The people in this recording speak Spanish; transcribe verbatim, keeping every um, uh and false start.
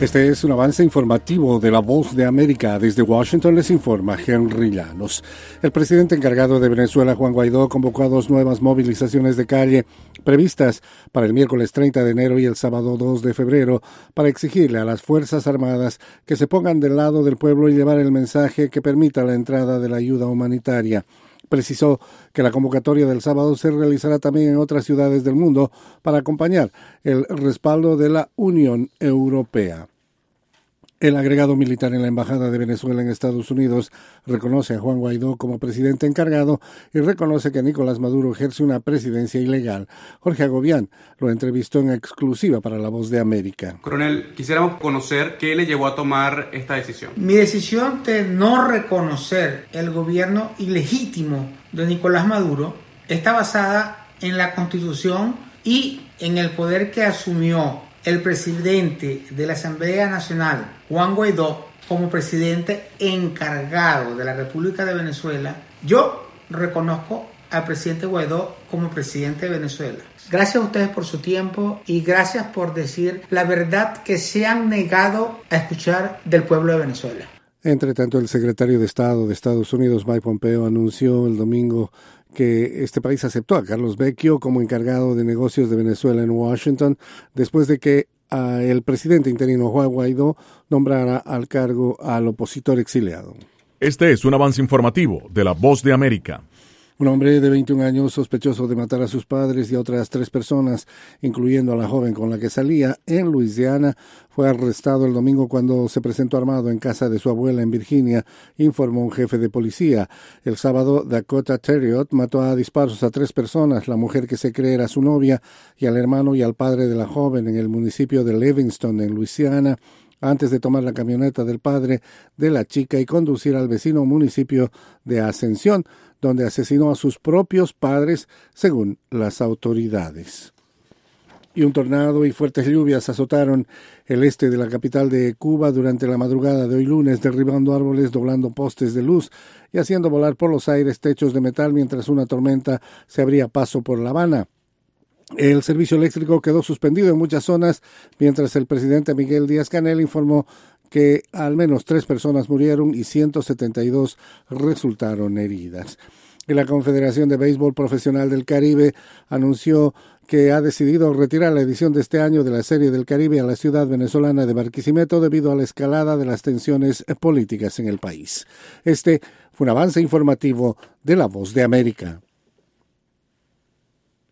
Este es un avance informativo de La Voz de América. Desde Washington les informa Henry Llanos. El presidente encargado de Venezuela, Juan Guaidó, convocó a dos nuevas movilizaciones de calle previstas para el miércoles treinta de enero y el sábado dos de febrero para exigirle a las Fuerzas Armadas que se pongan del lado del pueblo y llevar el mensaje que permita la entrada de la ayuda humanitaria. Precisó que la convocatoria del sábado se realizará también en otras ciudades del mundo para acompañar el respaldo de la Unión Europea. El agregado militar en la Embajada de Venezuela en Estados Unidos reconoce a Juan Guaidó como presidente encargado y reconoce que Nicolás Maduro ejerce una presidencia ilegal. Jorge Agobián lo entrevistó en exclusiva para La Voz de América. Coronel, quisiéramos conocer qué le llevó a tomar esta decisión. Mi decisión de no reconocer el gobierno ilegítimo de Nicolás Maduro está basada en la Constitución y en el poder que asumió el presidente de la Asamblea Nacional, Juan Guaidó, como presidente encargado de la República de Venezuela. Yo reconozco al presidente Guaidó como presidente de Venezuela. Gracias a ustedes por su tiempo y gracias por decir la verdad que se han negado a escuchar del pueblo de Venezuela. Entre tanto, el secretario de Estado de Estados Unidos, Mike Pompeo, anunció el domingo que este país aceptó a Carlos Vecchio como encargado de negocios de Venezuela en Washington, después de que uh, el presidente interino Juan Guaidó nombrara al cargo al opositor exiliado. Este es un avance informativo de La Voz de América. Un hombre de veintiún años sospechoso de matar a sus padres y a otras tres personas, incluyendo a la joven con la que salía, en Luisiana, fue arrestado el domingo cuando se presentó armado en casa de su abuela en Virginia, informó un jefe de policía. El sábado, Dakota Terriot mató a disparos a tres personas, la mujer que se cree era su novia, y al hermano y al padre de la joven en el municipio de Livingston, en Luisiana, antes de tomar la camioneta del padre de la chica y conducir al vecino municipio de Ascensión, donde asesinó a sus propios padres, según las autoridades. Y un tornado y fuertes lluvias azotaron el este de la capital de Cuba durante la madrugada de hoy lunes, derribando árboles, doblando postes de luz y haciendo volar por los aires techos de metal mientras una tormenta se abría paso por La Habana. El servicio eléctrico quedó suspendido en muchas zonas, mientras el presidente Miguel Díaz-Canel informó que al menos tres personas murieron y ciento setenta y dos resultaron heridas. Y la Confederación de Béisbol Profesional del Caribe anunció que ha decidido retirar la edición de este año de la Serie del Caribe a la ciudad venezolana de Barquisimeto debido a la escalada de las tensiones políticas en el país. Este fue un avance informativo de La Voz de América.